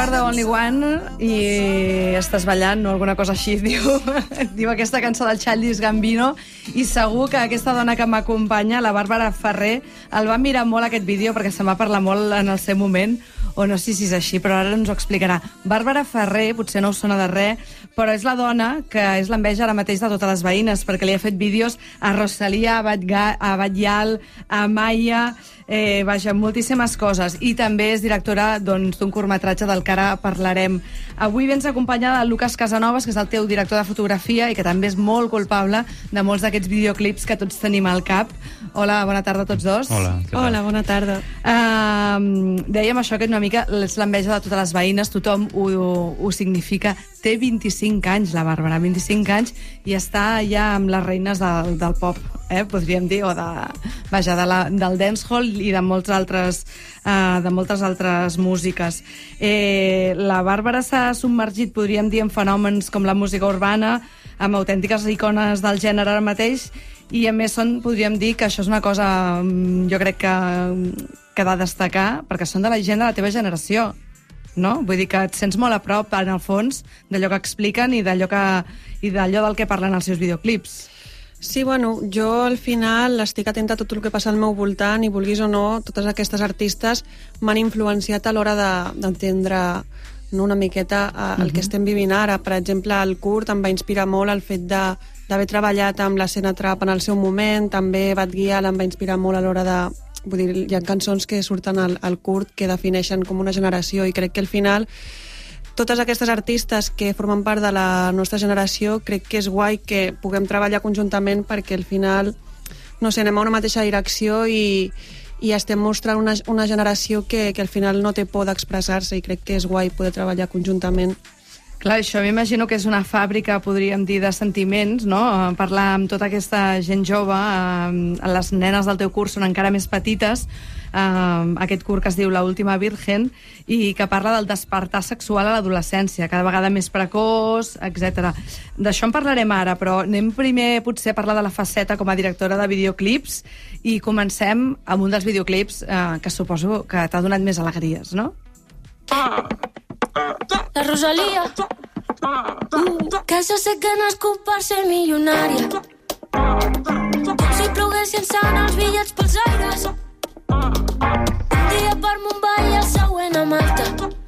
are the only one i estàs ballant o alguna cosa així, diu aquesta cançó del Childish Gambino, i segur que aquesta dona que m'acompanya, la Bàrbara Ferrer, el va mirar molt aquest vídeo perquè se'n va parlar molt en el seu moment, o no sé si és així, però ara ens ho explicarà. Bàrbara Ferrer, potser no us sona de res, però és la dona que és l'enveja ara mateix de totes les veïnes, perquè li ha fet vídeos a Rosalia, a Batllal, a Maia, vaja, moltíssimes coses. I també és directora d'un curtmetratge del que ara parlarem. Avui vens acompanyada de Lucas Casanovas, que és el teu director de fotografia i que també és molt culpable de molts d'aquests videoclips que tots tenim al cap. Hola, bona tarda a tots dos. Hola, què tal? Hola, bona tarda. Dèiem això, que una mica és l'enveja de totes les veïnes, tothom ho significa. Té 25 anys, la Bàrbara, 25 anys, i està ja amb les reines del pop, podríem dir, o del dancehall i de moltes altres músiques. La Bàrbara s'ha submergit, podríem dir, en fenòmens com la música urbana, amb autèntiques icones del gènere ara mateix, i a més podríem dir que això és una cosa, jo crec que ha de destacar, perquè són de la gent de la teva generació, no? Vull dir que et sents molt a prop, en el fons, d'allò que expliquen i d'allò del que parlen als seus videoclips. Sí, bueno, jo al final estic atenta a tot el que passa al meu voltant i, vulguis o no, totes aquestes artistes m'han influenciat a l'hora d'entendre una miqueta el que estem vivint ara. Per exemple, el Kurt em va inspirar molt el fet d'haver treballat amb l'escena trap en el seu moment, també Batguial em va inspirar molt a l'hora de... Vull dir, hi ha cançons que surten al Kurt que defineixen com una generació, i crec que al final totes aquestes artistes que formen part de la nostra generació, crec que és guai que puguem treballar conjuntament, perquè al final, no sé, anem a una mateixa direcció i estem mostrant una generació que al final no té por d'expressar-se, i crec que és guai poder treballar conjuntament. Clar, això m'imagino que és una fàbrica, podríem dir, de sentiments, no? Parlar amb tota aquesta gent jove, les nenes del teu curs són encara més petites, aquest curs que es diu La última virgen, i que parla del despertar sexual a l'adolescència, cada vegada més precoç, etc. D'això en parlarem ara, però anem primer potser a parlar de la faceta com a directora de videoclips, i comencem amb un dels videoclips que suposo que t'ha donat més alegries, no? La Rosalía, que jo sé que no és per ser milionària, com si ploguessin sant els bitllets pels aires, un dia per Mumbai i el següent a Malta,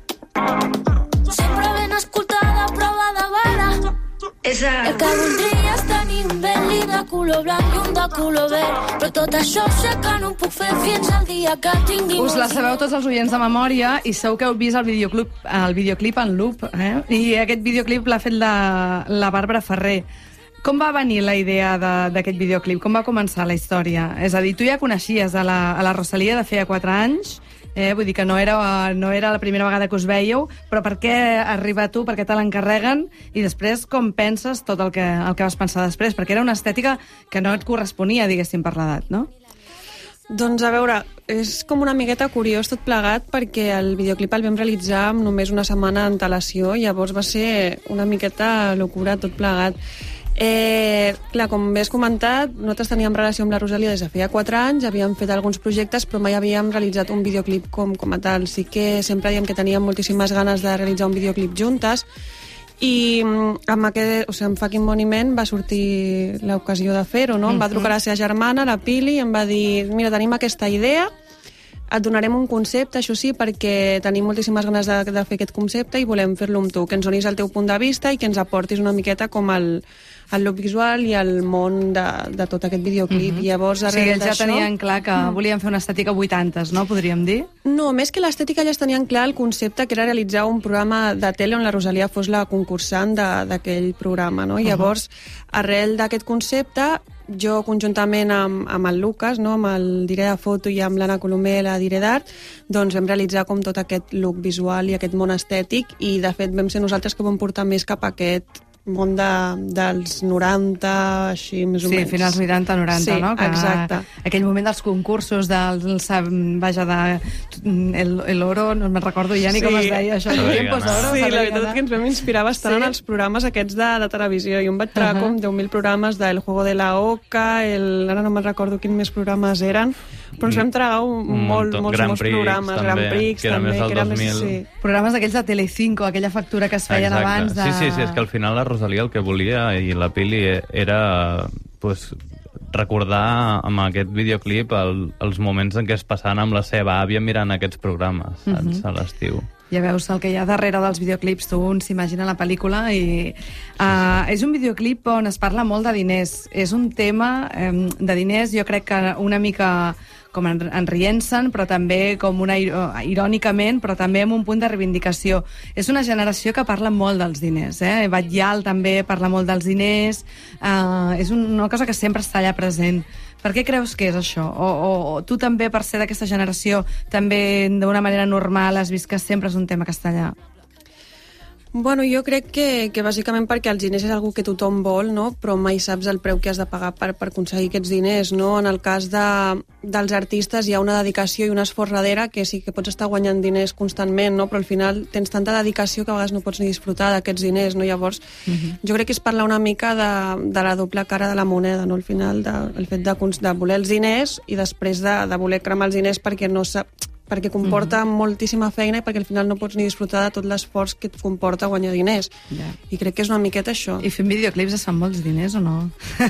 sempre ben escoltada, prova de bala. El que voldria és tenir un Bentley de color blanc i un de color verd, però tot això sé que no ho puc fer fins al dia que tingui... Us la sabeu tots els oients de memòria i segur que heu vist el videoclip en loop, i aquest videoclip l'ha fet la Bàrbara Ferrer. Com va venir la idea d'aquest videoclip? Com va començar la història? És a dir, tu ja coneixies a la Rosalia de feia 4 anys, vull dir que no era la primera vegada que us veieu, però per què arriba a tu, per què te l'encarreguen, i després com penses tot el que vas pensar després? Perquè era una estètica que no et corresponia, diguéssim, per l'edat, no? Doncs a veure, és com una miqueta curiós tot plegat, perquè el videoclip el vam realitzar amb només una setmana d'antelació, i llavors va ser una miqueta locura tot plegat. Clar, com bé has comentat, nosaltres teníem relació amb la Rosalia des de feia 4 anys, havíem fet alguns projectes, però mai havíem realitzat un videoclip com a tal. Sí que sempre diem que teníem moltíssimes ganes de realitzar un videoclip juntes, i amb Fucking Money Man va sortir l'ocasió de fer-ho, no? Em va trucar la seva germana, la Pili, i em va dir: mira, tenim aquesta idea, et donarem un concepte, això sí, perquè tenim moltíssimes ganes de fer aquest concepte i volem fer-lo amb tu, que ens donis el teu punt de vista i que ens aportis una miqueta com el look visual i el món de tot aquest videoclip. I llavors, o sigui, ells ja tenien clar que volien fer una estètica 80s, no? Podríem dir? No, més que l'estètica, ja tenien clar el concepte, que era realitzar un programa de tele on la Rosalia fos la concursant d'aquell programa, no? Llavors, arrel d'aquest concepte, jo conjuntament amb el Lucas, no? Amb el Diré de Foto i amb l'Anna Colomer, la Diré d'Art, doncs vam realitzar com tot aquest look visual i aquest món estètic, i de fet vam ser nosaltres que vam portar més cap a aquest món dels 90, així més o menys. Sí, finals 80-90, sí, no? Que exacte. Aquell moment dels concursos, el oro, no me'n recordo ja ni com es deia això. Tiempos oro. Sí, la veritat és que ens vam inspirar bastant en els programes aquests de televisió. Jo em vaig treure com 10.000 programes del Juego de la Oca, ara no me'n recordo quins més programes eren, però ens vam treure molts programes, Grand Prix, que era més del 2000. Programes d'aquells de Telecinco, aquella factura que es feien abans de... Sí, és que al final la Rosalia el que volia i la Pili era recordar amb aquest videoclip els moments en què es passaven amb la seva àvia mirant aquests programes a l'estiu. Ja veus el que hi ha darrere dels videoclips, tu un s'imagina la pel·lícula i és un videoclip on es parla molt de diners. És un tema de diners, jo crec que una mica com enrient-se'n, però també com irònicament, però també amb un punt de reivindicació. És una generació que parla molt dels diners, Batllal també parla molt dels diners, és una cosa que sempre està allà present. Per què creus que és això? O tu també, per ser d'aquesta generació, també d'una manera normal has vist que sempre és un tema que està allà? Bueno, jo crec que bàsicament perquè els diners és algo que tothom vol, no? Però mai saps el preu que has de pagar per aconseguir aquests diners, no? En el cas dels artistes hi ha una dedicació i un esforç darrere que sí que pots estar guanyant diners constantment, no? Però al final tens tanta dedicació que a vegades no pots ni disfrutar d'aquests diners, no? Llavors, jo crec que és parlar una mica de la doble cara de la moneda, no? Al final, el fet de voler els diners i després de voler cremar els diners perquè comporta moltíssima feina i perquè al final no pots ni disfrutar de tot l'esforç que et comporta guanyar diners. I crec que és una miqueta això. I fent videoclips es fan molts diners o no?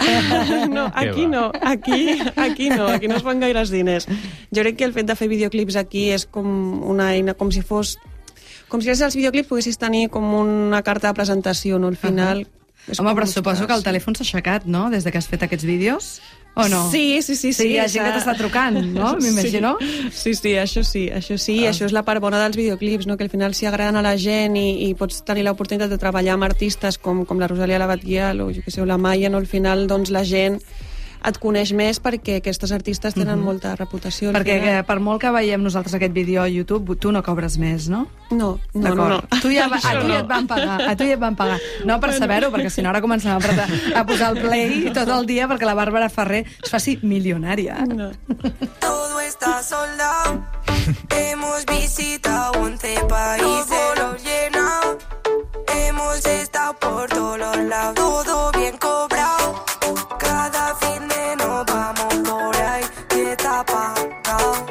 No, aquí no. Aquí no es fan gaires diners. Jo crec que el fet de fer videoclips aquí és com una eina, com si gràcies als videoclips poguessis tenir com una carta de presentació, no? Al final... Home, però suposo que el telèfon s'ha aixecat, no?, des que has fet aquests vídeos, o no? Sí. Hi ha gent que t'està trucant, no?, m'imagino. Sí, això sí. Això és la part bona dels videoclips, no?, que al final s'hi agraden a la gent i pots tenir l'oportunitat de treballar amb artistes com la Rosalia la Batguial o la Maia, no?, al final doncs la gent et coneix més perquè aquestes artistes tenen molta reputació. Perquè per molt que veiem nosaltres aquest vídeo a YouTube, tu no cobres més, no? No. A tu ja et van pagar. No per saber-ho, perquè si no ara comencem a posar el play tot el dia perquè la Bàrbara Ferrer es faci milionària. No. Todo está soldado. Hemos visitado 11 países, lo llenado. Hemos estado por todos los lados, todo bien cobrado. Cada fin de nos vamos por ahí, que está pagado.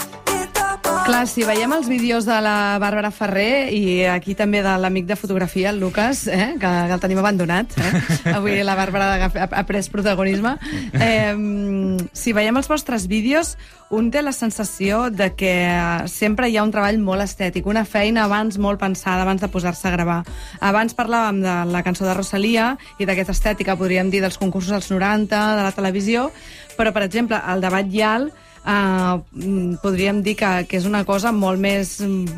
Clar, si veiem els vídeos de la Bàrbara Ferrer i aquí també de l'amic de fotografia, el Lucas, que el tenim abandonat, avui la Bàrbara ha pres protagonisme. Si veiem els vostres vídeos, un té la sensació de que sempre hi ha un treball molt estètic, una feina abans molt pensada, abans de posar-se a gravar. Abans parlàvem de la cançó de Rosalia i d'aquesta estètica, podríem dir, dels concursos dels 90, de la televisió, però, per exemple, el de Batllal podríem dir que és una cosa molt més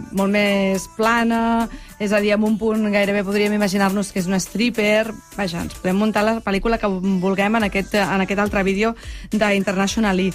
plana, és a dir, en un punt gairebé podríem imaginar-nos que és una stripper. Vaja, ens podem muntar la pel·lícula que vulguem en aquest altre vídeo d'International E.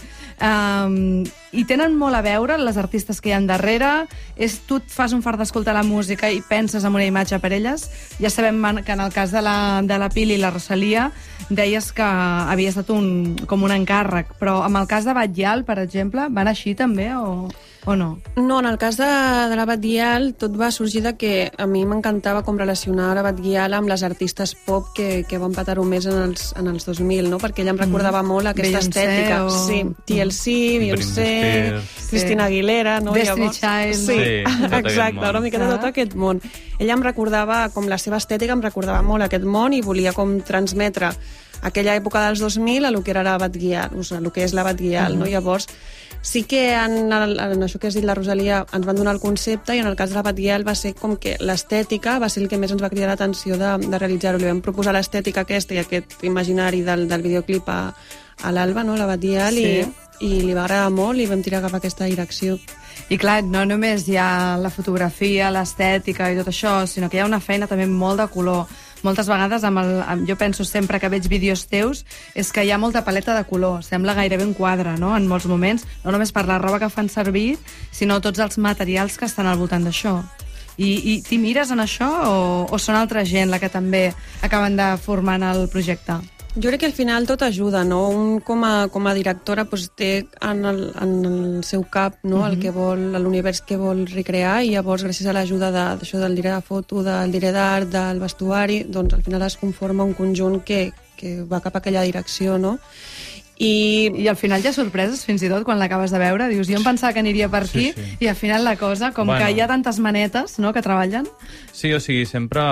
I tenen molt a veure les artistes que hi ha darrere. Tu et fas un fart d'escoltar la música i penses en una imatge per elles. Ja sabem que en el cas de la Pili i la Rosalia deies que havia estat com un encàrrec, però amb el cas de Batllal, per exemple, van així també o no? No, en el cas de la Batguial tot va sorgir de que a mi m'encantava com relacionar la Batguial amb les artistes pop que van petar-ho més en els 2000, no? Perquè ella em recordava molt aquesta estètica. Sí, TLC, Beyoncé, Christina Aguilera, no? Destiny Child. Sí, exacte, una miqueta tot aquest món. Ella em recordava, com la seva estètica em recordava molt aquest món i volia com transmetre aquella època dels 2000 a lo que era la Batguial, o sigui, a lo que és la Batguial, no? Llavors, sí que en això que has dit la Rosalia ens van donar el concepte i en el cas de la Batguial va ser com que l'estètica va ser el que més ens va cridar l'atenció de realitzar-ho. Li vam proposar l'estètica aquesta i aquest imaginari del videoclip a l'Alba, no? La Batguial, i li va agradar molt i vam tirar cap a aquesta direcció. I clar, no només hi ha la fotografia, l'estètica i tot això, sinó que hi ha una feina també molt de color. Moltes vegades, jo penso sempre que veig vídeos teus, és que hi ha molta paleta de color, sembla gairebé un quadre, no?, en molts moments, no només per la roba que fan servir, sinó tots els materials que estan al voltant d'això. I t'hi mires en això o són altra gent la que també acaben de formar en el projecte? Jo crec que al final tot ajuda, no? Un com a directora doncs, té en el seu cap, no? El que vol, l'univers que vol recrear, i llavors gràcies a l'ajuda d'això del director de foto, del director d'art, del vestuari, doncs al final es conforma un conjunt que va cap a aquella direcció, no? I al final hi ha sorpreses, fins i tot, quan l'acabes de veure. Dius, jo em pensava que aniria per aquí, i al final la cosa, com que hi ha tantes manetes, no?, que treballen. Sí, o sigui, sempre...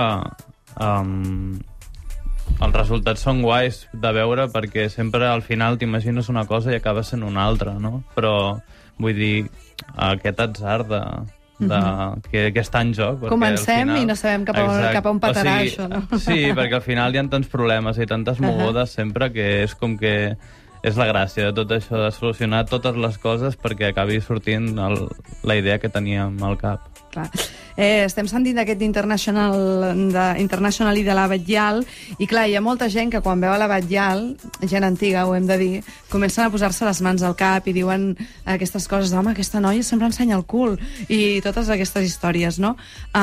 els resultats són guais de veure perquè sempre al final t'imagines una cosa i acaba sent una altra, no? Però, vull dir, aquest atzar que està en joc... Comencem final, i no sabem cap a on petarà, això, no? Sí, perquè al final hi ha tants problemes i tantes mogudes sempre que és com que és la gràcia de tot això, de solucionar totes les coses perquè acabi sortint la idea que teníem al cap. Clar. Estem sentint d'aquest International i de la Batllal, i clar, hi ha molta gent que quan veu a la Batllal, gent antiga, ho hem de dir, comencen a posar-se les mans al cap i diuen aquestes coses, home, aquesta noia sempre ensenya el cul, i totes aquestes històries, no?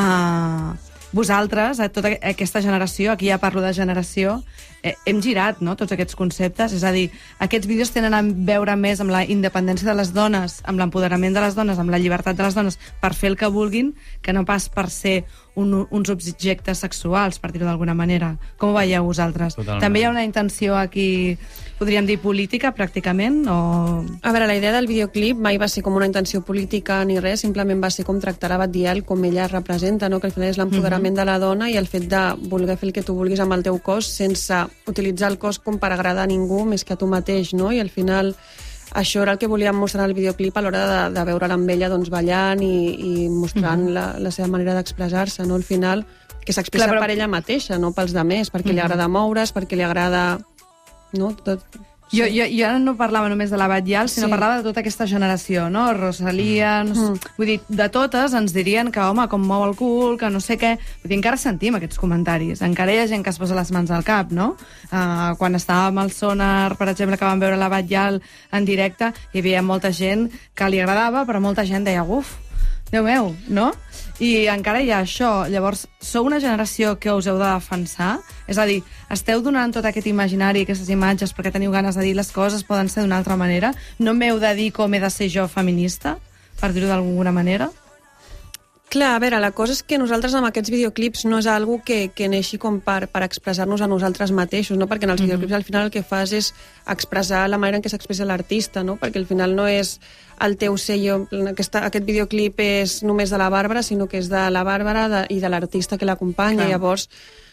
Vosaltres, tota aquesta generació, aquí ja parlo de generació, hem girat, no?, tots aquests conceptes, és a dir, aquests vídeos tenen a veure més amb la independència de les dones, amb l'empoderament de les dones, amb la llibertat de les dones per fer el que vulguin, que no pas per ser uns objectes sexuals, per dir-ho d'alguna manera. Com ho veieu vosaltres? Totalment. També hi ha una intenció aquí, podríem dir, política, pràcticament? O... A veure, la idea del videoclip mai va ser com una intenció política ni res, simplement va ser com tractar la Batllal com ella representa, no?, que al final és l'empoderament de la dona i el fet de voler fer el que tu vulguis amb el teu cos sense utilitzar el cos com per agradar a ningú més que a tu mateix, no? I al final això era el que volíem mostrar al videoclip a l'hora de veure'la amb ella doncs, ballant i mostrant la seva manera d'expressar-se, no? Al final, que s'expressa per ella mateixa, no pels demés, perquè li agrada moure's, perquè li agrada... No? Tot... Jo ara no parlava només de la Batllal, sinó parlava de tota aquesta generació, no? Rosalía... Vull dir, de totes ens dirien que, home, com mou el cul, que no sé què... Vull dir, encara sentim aquests comentaris. Encara hi ha gent que es posa les mans al cap, no? Quan estàvem al Sonar, per exemple, que vam veure la Batllal en directe, hi havia molta gent que li agradava, però molta gent deia, uf, Déu meu, no? I encara hi ha això. Llavors, sou una generació que us heu de defensar? És a dir, esteu donant tot aquest imaginari, aquestes imatges, perquè teniu ganes de dir les coses poden ser d'una altra manera? No m'heu de dir com he de ser jo feminista, per dir-ho d'alguna manera? Clar, a veure, la cosa és que nosaltres amb aquests videoclips no és algo que neixi com per expressar-nos a nosaltres mateixos, no? Perquè en els videoclips al final el que fas és expressar la manera en què s'expressa l'artista, no? Perquè al final no és el teu sello, aquest videoclip és només de la Bàrbara, sinó que és de la Bàrbara i de l'artista que l'acompanya. Llavors,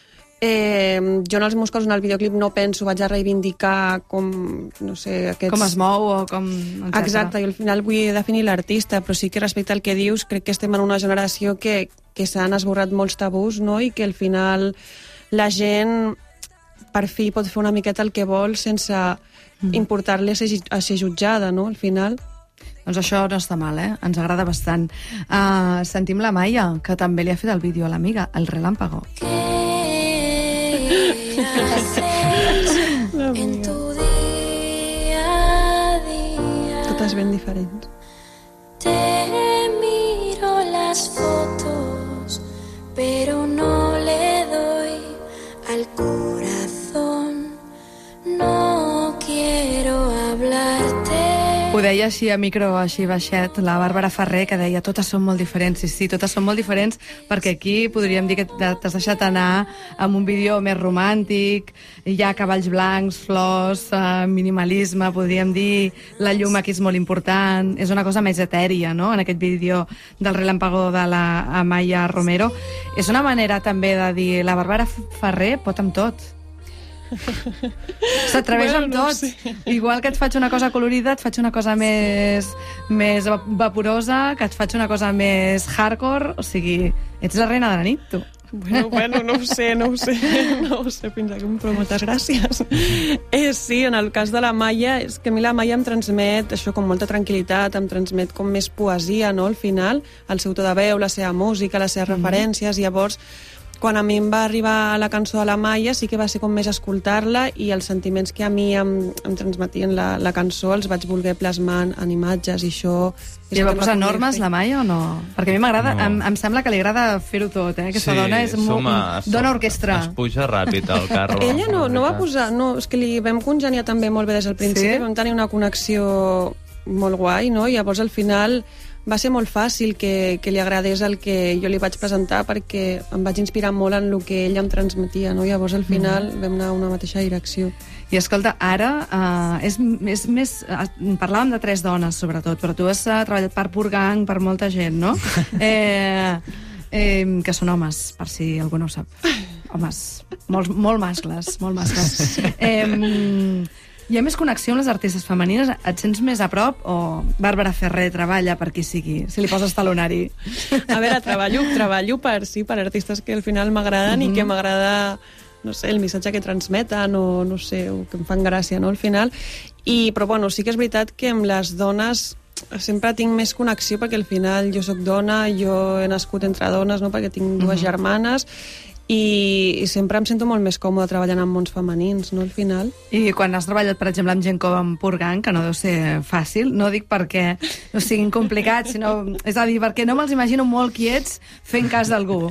jo en els meus casos en el videoclip no penso, vaig a reivindicar com, no sé, aquests... Com es mou o com... Exacte, i al final vull definir l'artista, però sí que respecte al que dius, crec que estem en una generació que s'han esborrat molts tabús, no?, i que al final la gent per fi pot fer una miqueta el que vol sense importar-li a ser jutjada, no?, al final. Doncs això no està mal, ens agrada bastant. Sentim la Maia, que també li ha fet el vídeo a l'amiga, el Relámpago. En tu día a día. Totes ben diferents. Te miro las fotos, pero no le doy al corazón. No quiero hablarte. Ho deia així a micro, així baixet, la Bàrbara Ferrer, que deia totes són molt diferents. I sí, totes són molt diferents, perquè aquí podríem dir que t'has deixat anar amb un vídeo més romàntic, hi ha cavalls blancs, flors, minimalisme, podríem dir, la llum aquí és molt important, és una cosa més etèria, no?, en aquest vídeo del Relámpago de la Amaya Romero. És una manera també de dir, la Bàrbara Ferrer pot amb tot. S'atreveix amb tot. No sé. Igual que et faig una cosa colorida, et faig una cosa més vaporosa, que et faig una cosa més hardcore. O sigui, ets la reina de la nit, tu. Bueno, no ho sé fins aquí, però moltes gràcies. Sí, en el cas de la Maia, és que a mi la Maia em transmet això com molta tranquil·litat, em transmet com més poesia, no?, al final, el seu to de veu, la seva música, les seves referències, llavors quan a mi em va arribar la cançó de la Maia sí que va ser com més escoltar-la i els sentiments que a mi em transmetien la cançó els vaig voler plasmar en imatges i això... I va posar normes la Maia o no? Perquè a mi m'agrada, em sembla que li agrada fer-ho tot, eh? Aquesta dona és dona orquestra. Es puja ràpid al carro. Ella no va posar... No, és que li vam congeniar també molt bé des del principi, vam tenir una connexió molt guai, no? I llavors al final va ser molt fàcil que li agradés el que jo li vaig presentar perquè em vaig inspirar molt en el que ella em transmetia, no? Llavors al final vam anar a una mateixa direcció. I escolta, ara és més... Parlàvem de 3 dones, sobretot, però tu has treballat per Purgang, per molta gent, no? Que són homes, per si algú no ho sap. Homes, molt mascles, molt mascles. Hi ha més connexió amb les artistes femenines? Et sents més a prop o Bàrbara Ferrer treballa per qui sigui, si li poses talonari? A veure, treballo per artistes que al final m'agraden i que m'agrada, no sé, el missatge que transmeten o no sé, o que em fan gràcia, no, al final. Però bueno, sí que és veritat que amb les dones sempre tinc més connexió perquè al final jo sóc dona, jo he nascut entre dones, no, perquè tinc 2 germanes i sempre em sento molt més còmode treballant amb mons femenins, no, al final. I quan has treballat, per exemple, amb gent com Purgang, que no deu ser fàcil, no dic perquè no siguin complicats, sinó, és a dir, perquè no me'ls imagino molt quiets fent cas d'algú.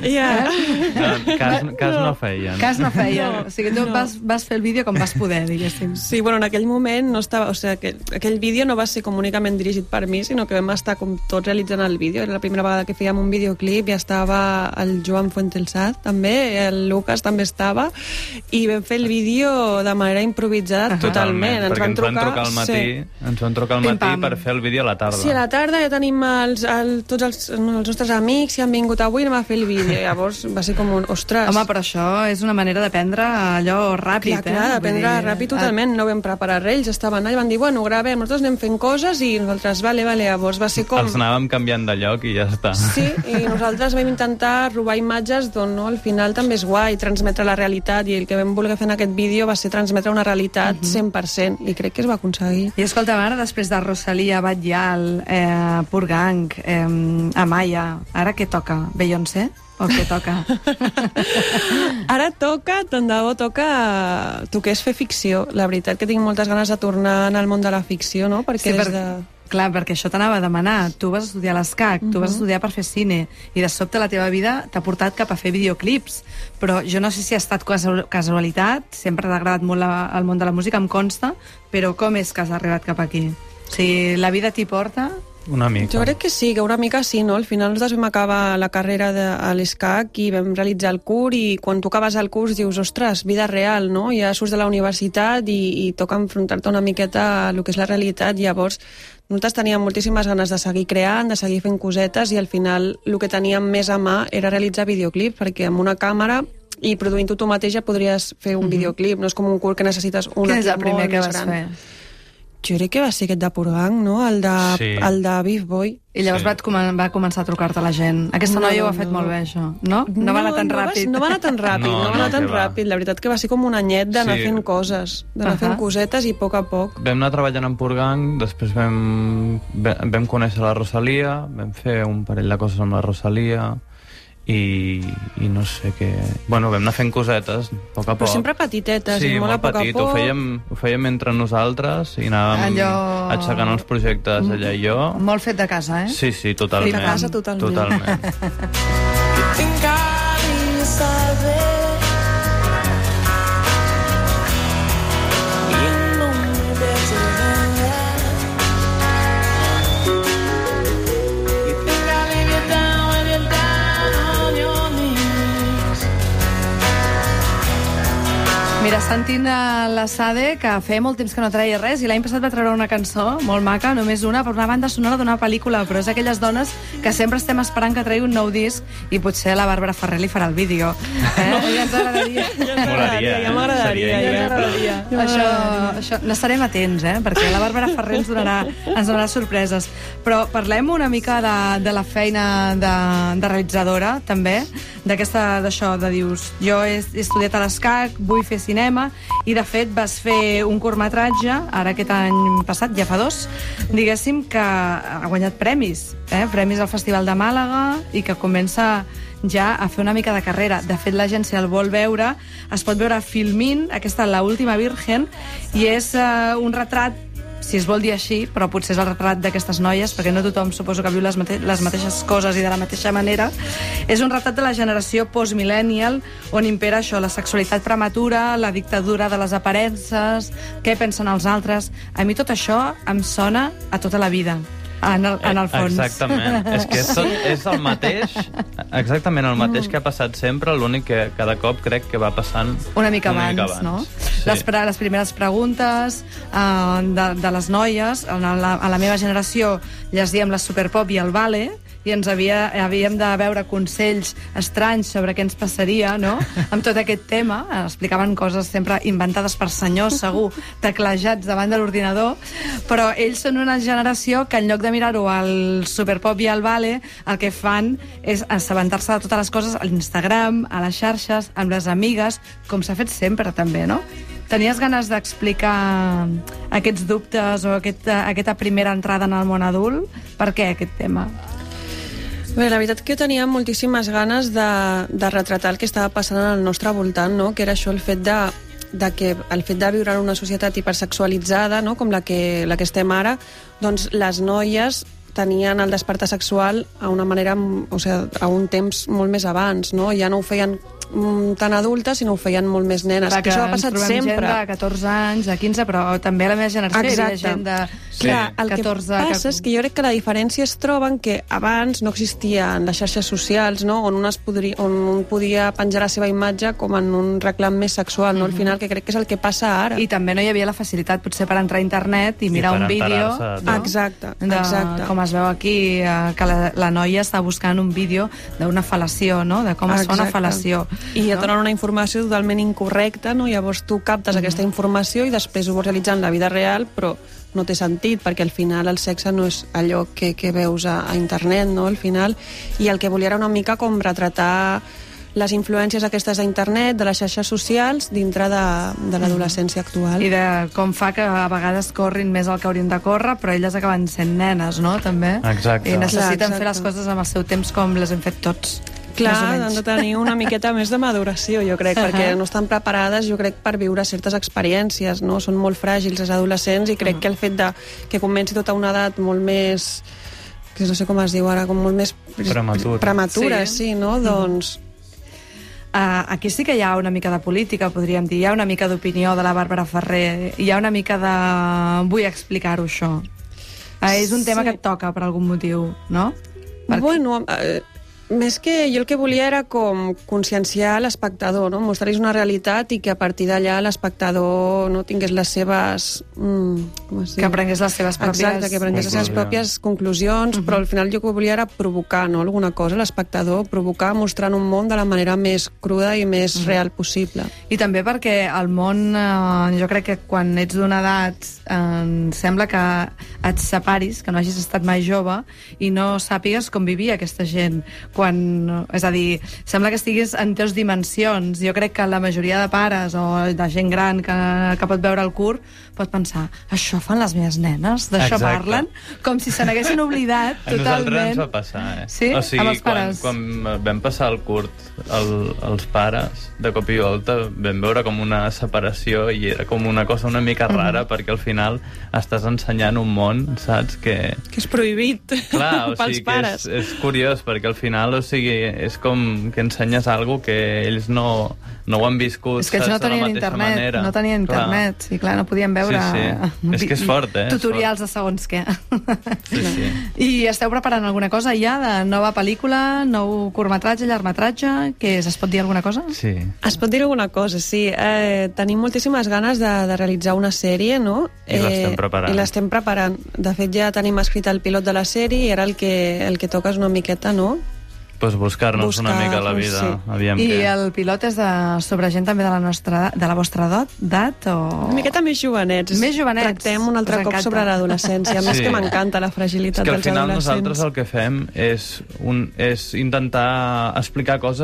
Cas no feien. Cas no feien. O sigui, tu vas fer el vídeo com vas poder, diguéssim. Sí, bueno, en aquell moment no estava... O sigui, aquell vídeo no va ser com únicament dirigit per mi, sinó que vam estar com tots realitzant el vídeo. Era la primera vegada que fèiem un videoclip i estava el Joan Fuentesat, també, el Lucas també estava, i vam fer el vídeo de manera improvisada totalment. Perquè ens van trucar al matí per fer el vídeo a la tarda. Sí, a la tarda ja tenim tots els nostres amics que han vingut avui i anem a fer el vídeo. Llavors va ser com un... Ostres! Home, però això és una manera d'aprendre allò ràpid, Clar, d'aprendre ràpid totalment. No vam preparar res, ells estaven allà i van dir, bueno, gravem, nosaltres anem fent coses i nosaltres, vale, llavors va ser com... Els anàvem canviant de lloc i ja està. Sí, i nosaltres vam intentar robar imatges d'on, no, al final també és guai transmetre la realitat, i el que vam voler fer en aquest vídeo va ser transmetre una realitat 100%, i crec que es va aconseguir. I escolta, ara, després de Rosalía, Batllal, Purgang, Amaya, ara què toca? Beyoncé? O què toca? Ara toca, tant de bo toca toqués fer ficció. La veritat que tinc moltes ganes de tornar en el món de la ficció, no? Perquè Clar, perquè això t'anava a demanar. Tu vas estudiar l'ESCAC, tu vas estudiar per fer cine, i de sobte la teva vida t'ha portat cap a fer videoclips. Però jo no sé si ha estat casualitat, sempre t'ha agradat molt el món de la música, em consta, però com és que has arribat cap aquí? O sigui, la vida t'hi porta? Una mica. Jo crec que sí, que una mica sí, no? Al final nosaltres vam acabar la carrera a l'ESCAC i vam realitzar el curs, i quan tu acabes el curs dius, ostres, vida real, no? Ja surts de la universitat i toca enfrontar-te una miqueta a el que és la realitat. Llavors nosaltres teníem moltíssimes ganes de seguir creant, de seguir fent cosetes, i al final el que teníem més a mà era realitzar videoclips, perquè amb una càmera i produint-ho tu mateixa podries fer un videoclip, no és com un curs que necessites un equip molt més gran. Què és el primer que vas fer? Jo crec que va ser aquest de Purgang, no? El de Beef Boy. I llavors va començar a trucar-te la gent. Aquesta noia ho ha fet molt bé, això, no? No va anar tan ràpid. No va anar tan ràpid, La veritat que va ser com un anyet d'anar fent coses, d'anar fent cosetes, i a poc. Vam anar treballant en Purgang, després vam conèixer la Rosalía, vam fer un parell de coses amb la Rosalía, i no sé què... Bueno, vam anar fent cosetes, a poc a poc. Però sempre petitetes, i molt a poc a poc. Ho fèiem entre nosaltres i anàvem aixecant els projectes allà i jo. Molt fet de casa, eh? Sí, totalment. Fet de casa, totalment. Mira, sentint la Sade, que feia molt temps que no treia res, i l'any passat va treure una cançó molt maca, només una, per una banda sonora d'una pel·lícula, però és aquelles dones que sempre estem esperant que tregui un nou disc, i potser la Bàrbara Ferrer li farà el vídeo. Ja ens agradaria. Ja m'agradaria. Això, n'estarem atents, perquè la Bàrbara Ferrer ens donarà sorpreses. Però parlem una mica de la feina de realitzadora, també, d'això, de dius, jo he estudiat a l'ESCAC, vull fer cinema, cinema, i de fet vas fer un curtmetratge, ara aquest any passat, ja fa 2, diguéssim que ha guanyat premis, premis al Festival de Màlaga, i que comença ja a fer una mica de carrera. De fet, l'agència el vol veure, es pot veure Filmin, aquesta La última virgen, i és un retrat, si es vol dir així, però potser és el retrat d'aquestes noies, perquè no tothom suposo que viu les mateixes coses i de la mateixa manera. És un retrat de la generació post-millennial, on impera això, la sexualitat prematura, la dictadura de les aparences, què pensen els altres. A mi tot això em sona a tota la vida. En el fons. Exactament. És que és el mateix, exactament el mateix que ha passat sempre, l'únic que cada cop crec que va passant una mica abans. No? Sí. Les primeres preguntes de les noies, a la meva generació llegíem la Superpop i el Vale, i ens havíem de veure consells estranys sobre què ens passaria, no?, amb tot aquest tema. Explicaven coses sempre inventades per senyors, segur, teclejats davant de l'ordinador, però ells són una generació que en lloc de mirar-ho al Superpop i al Vale, el que fan és assabentar-se de totes les coses a l'Instagram, a les xarxes, amb les amigues, com s'ha fet sempre també, no? Tenies ganes d'explicar aquests dubtes o aquesta primera entrada en el món adult? Per què aquest tema? Bé, la veritat que jo tenia moltíssimes ganes de retratar el que estava passant al nostre voltant, no? Que era això, el fet de viure en una societat hipersexualitzada, no? Com la que estem ara, doncs les noies tenien el despertar sexual a una manera, o sigui, a un temps molt més abans, no? Ja no ho feien tan adultes, sinó ho feien molt més nenes. Clar, que això ha passat sempre. Gent de 14 anys, de 15, però també a la meva generació hi havia gent de 14... El que passa és que jo crec que la diferència es troba en que abans no existien les xarxes socials, no?, on un podia penjar la seva imatge com en un reclam més sexual, no? Al final, que crec que és el que passa ara. I també no hi havia la facilitat, potser, per entrar a internet i mirar un vídeo... No? Exacte. Com es veu aquí, que la noia està buscant un vídeo d'una fal·lació, no?, de com es fa una fal·lació. I et donen una informació totalment incorrecta, no? Llavors tu captes aquesta informació i després ho vols realitzar en la vida real, però no té sentit, perquè al final el sexe no és allò que veus a internet, no? Al final, i el que volia era una mica com retratar les influències aquestes d'internet, de les xarxes socials, dintre de l'adolescència actual. I de com fa que a vegades corrin més el que haurien de córrer, però elles acaben sent nenes, no?, també. Exacte. I necessiten fer les coses amb el seu temps com les hem fet tots. Clar, han de tenir una miqueta més de maduració, jo crec, perquè no estan preparades, jo crec, per viure certes experiències, no? Són molt fràgils els adolescents, i crec que el fet que comenci tota una edat molt més, que no sé com es diu ara, com molt més prematura, sí, no? Doncs... Aquí sí que hi ha una mica de política, podríem dir, hi ha una mica d'opinió de la Bàrbara Ferrer, hi ha una mica de... vull explicar-ho, això. És un tema que et toca per algun motiu, no? Bueno... Més que jo el que volia era com conscienciar l'espectador, no? Mostrar-los una realitat i que a partir d'allà l'espectador no tingués les seves... Que prengués les seves pròpies... Exacte, que prengués les seves pròpies conclusions, però al final jo que volia era provocar, no?, alguna cosa, l'espectador, provocar mostrant un món de la manera més cruda i més real possible. I també perquè el món, jo crec que quan ets d'una edat sembla que et separis, que no hagis estat mai jove i no sàpigues com vivia aquesta gent. És a dir, sembla que estiguis en teus dimensions. Jo crec que la majoria de pares o de gent gran que pot veure el curt pot pensar, això fan les meves nenes? D'això parlen? Com si se n'haguessin oblidat totalment. A nosaltres ens va passar, Sí? O sigui, amb els pares? Quan vam passar el curt, els pares, de cop i volta, vam veure com una separació i era com una cosa una mica rara, perquè al final estàs ensenyant un món, saps? Que és prohibit. Clar, o pels sigui, pares. És curiós, perquè al final, o sigui, és com que ensenyes alguna que ells no ho han viscut, és que ells no tenien internet, manera. No tenien internet, i clar, no podien veure... Sí. És que és fort, tutorials de segons què. Sí. I esteu preparant alguna cosa ja de nova pel·lícula, nou curtmetratge, llargmetratge? Què és? Es pot dir alguna cosa? Sí. Es pot dir alguna cosa, sí. Tenim moltíssimes ganes de realitzar una sèrie, no? I l'estem preparant. De fet, ja tenim escrit el pilot de la sèrie i ara el que toca és una miqueta, no?, pues buscar-nos una mica la vida. Sí. I el pilot és sobre gent també de la vostra edat? O... Una miqueta més jovenets. Més jovenets. Tractem un altre cop sobre l'adolescència. A més que m'encanta la fragilitat dels adolescents. És que al final nosaltres el que fem és intentar explicar coses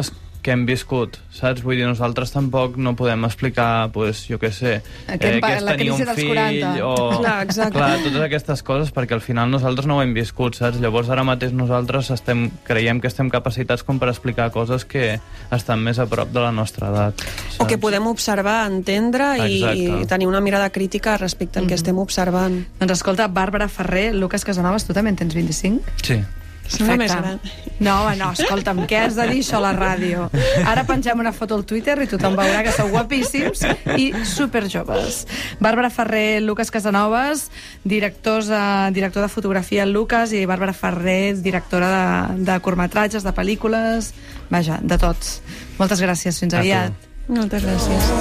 que hem viscut, saps? Vull dir, nosaltres tampoc no podem explicar, pues, jo què sé, què és la tenir crisi un dels fill 40. o... Clar, exacte. Clar, totes aquestes coses, perquè al final nosaltres no ho hem viscut, saps? Llavors ara mateix nosaltres creiem que estem capacitats com per explicar coses que estan més a prop de la nostra edat. Saps? O que podem observar, entendre i tenir una mirada crítica respecte al que estem observant. Doncs escolta, Bàrbara Ferrer, Lucas Casanovas, tu també en tens 25? Sí. Sembla més gran. No, home, no, escolta'm, què has de dir això a la ràdio? Ara pengem una foto al Twitter i tothom veurà que sou guapíssims i superjoves. Bàrbara Ferrer, Lucas Casanovas, director de fotografia Lucas, i Bàrbara Ferrer, directora de curtmetratges, de pel·lícules, vaja, de tots. Moltes gràcies, fins aviat. Moltes gràcies.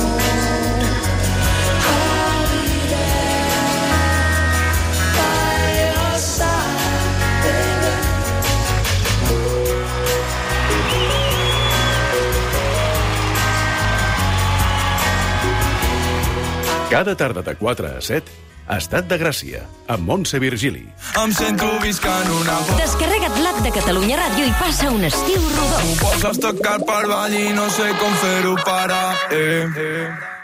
Cada tarda de 4 a 7, Estat de Gràcia, amb Montse Virgili. Em sento viscant una Descarrega't l'app de Catalunya Ràdio i passa un estiu rodó. Poses tocat pel ball i no sé com fer-ho parar.